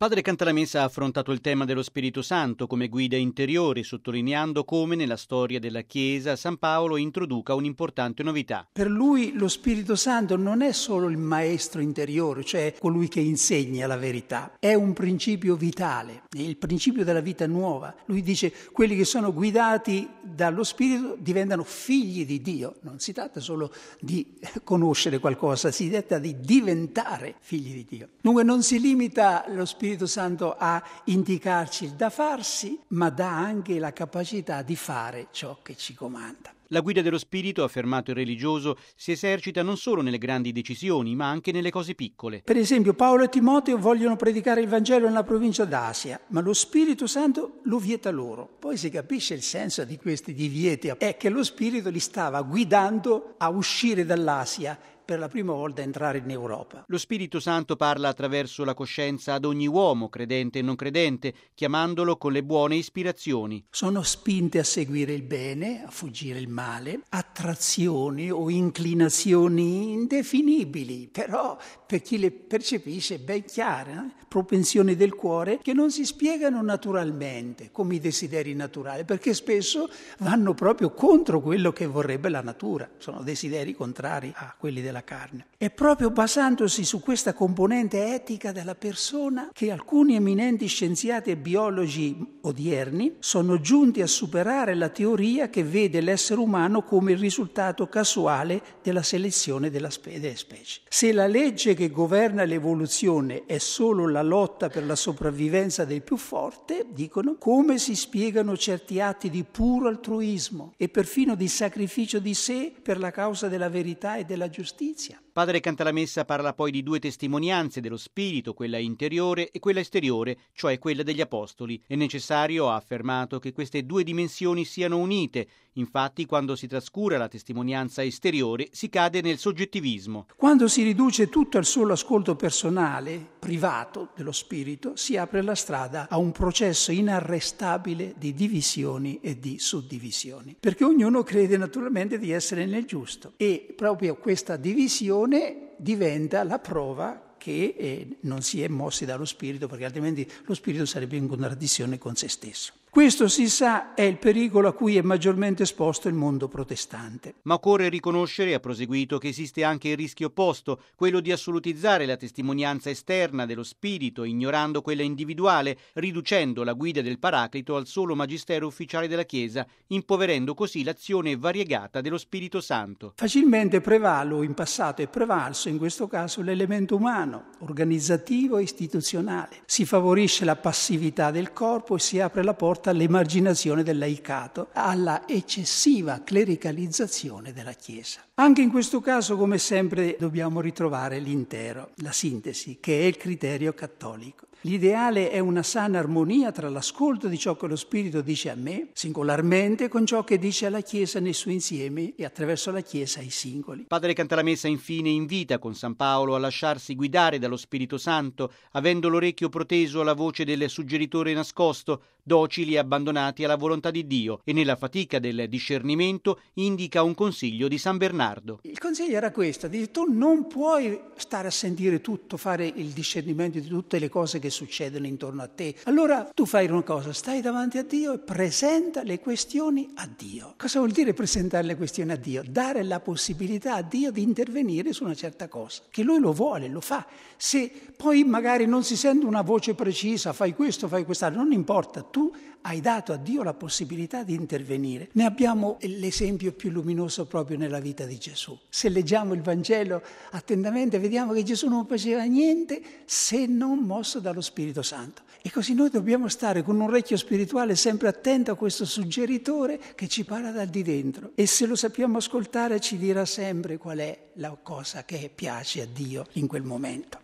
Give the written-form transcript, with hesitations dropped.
Padre Cantalamessa ha affrontato il tema dello Spirito Santo come guida interiore, sottolineando come nella storia della Chiesa San Paolo introduca un'importante novità. Per lui lo Spirito Santo non è solo il maestro interiore, cioè colui che insegna la verità, è un principio vitale, è il principio della vita nuova. Lui dice quelli che sono guidati dallo Spirito diventano figli di Dio. Non si tratta solo di conoscere qualcosa, si tratta di diventare figli di Dio. Dunque non si limita lo Spirito Santo a indicarci il da farsi, ma dà anche la capacità di fare ciò che ci comanda. La guida dello Spirito, ha affermato il religioso, si esercita non solo nelle grandi decisioni, ma anche nelle cose piccole. Per esempio, Paolo e Timoteo vogliono predicare il Vangelo nella provincia d'Asia, ma lo Spirito Santo lo vieta loro. Poi si capisce il senso di questi divieti, è che lo Spirito li stava guidando a uscire dall'Asia per la prima volta entrare in Europa. Lo Spirito Santo parla attraverso la coscienza ad ogni uomo, credente e non credente, chiamandolo con le buone ispirazioni. Sono spinte a seguire il bene, a fuggire il male, attrazioni o inclinazioni indefinibili, però per chi le percepisce ben chiare, propensioni del cuore che non si spiegano naturalmente come i desideri naturali, perché spesso vanno proprio contro quello che vorrebbe la natura, sono desideri contrari a quelli della carne. È proprio basandosi su questa componente etica della persona che alcuni eminenti scienziati e biologi odierni sono giunti a superare la teoria che vede l'essere umano come il risultato casuale della selezione delle specie. Se la legge che governa l'evoluzione è solo la lotta per la sopravvivenza del più forte, dicono, come si spiegano certi atti di puro altruismo e perfino di sacrificio di sé per la causa della verità e della giustizia? Padre Cantalamessa parla poi di due testimonianze dello Spirito, quella interiore e quella esteriore, cioè quella degli Apostoli. È necessario, ha affermato, che queste due dimensioni siano unite. Infatti, quando si trascura la testimonianza esteriore, si cade nel soggettivismo. Quando si riduce tutto al solo ascolto personale, privato dello Spirito, si apre la strada a un processo inarrestabile di divisioni e di suddivisioni. Perché ognuno crede naturalmente di essere nel giusto. E proprio questa divisione diventa la prova che non si è mossi dallo Spirito, perché altrimenti lo Spirito sarebbe in contraddizione con se stesso. Questo, si sa, è il pericolo a cui è maggiormente esposto il mondo protestante. Ma occorre riconoscere, ha proseguito, che esiste anche il rischio opposto, quello di assolutizzare la testimonianza esterna dello Spirito, ignorando quella individuale, riducendo la guida del Paraclito al solo magistero ufficiale della Chiesa, impoverendo così l'azione variegata dello Spirito Santo. Facilmente in passato è prevalso in questo caso l'elemento umano, organizzativo e istituzionale. Si favorisce la passività del corpo e si apre la porta all'emarginazione del laicato, alla eccessiva clericalizzazione della Chiesa. Anche in questo caso, come sempre, dobbiamo ritrovare l'intero, la sintesi, che è il criterio cattolico. L'ideale è una sana armonia tra l'ascolto di ciò che lo Spirito dice a me, singolarmente, con ciò che dice alla Chiesa nel suo insieme e attraverso la Chiesa ai singoli. Padre Cantalamessa infine invita con San Paolo a lasciarsi guidare dallo Spirito Santo, avendo l'orecchio proteso alla voce del suggeritore nascosto, docili e abbandonati alla volontà di Dio, e nella fatica del discernimento indica un consiglio di San Bernardo. Il consiglio era questo: dice, tu non puoi stare a sentire tutto, fare il discernimento di tutte le cose che succedono intorno a te. Allora tu fai una cosa, stai davanti a Dio e presenta le questioni a Dio. Cosa vuol dire presentare le questioni a Dio? Dare la possibilità a Dio di intervenire su una certa cosa, che Lui lo vuole, lo fa. Se poi magari non si sente una voce precisa, fai questo, fai quest'altro, non importa, tu hai dato a Dio la possibilità di intervenire. Ne abbiamo l'esempio più luminoso proprio nella vita di Gesù. Se leggiamo il Vangelo attentamente, vediamo che Gesù non faceva niente se non mosso dallo Spirito Santo. E così noi dobbiamo stare con un orecchio spirituale sempre attento a questo suggeritore che ci parla dal di dentro. E se lo sappiamo ascoltare ci dirà sempre qual è la cosa che piace a Dio in quel momento.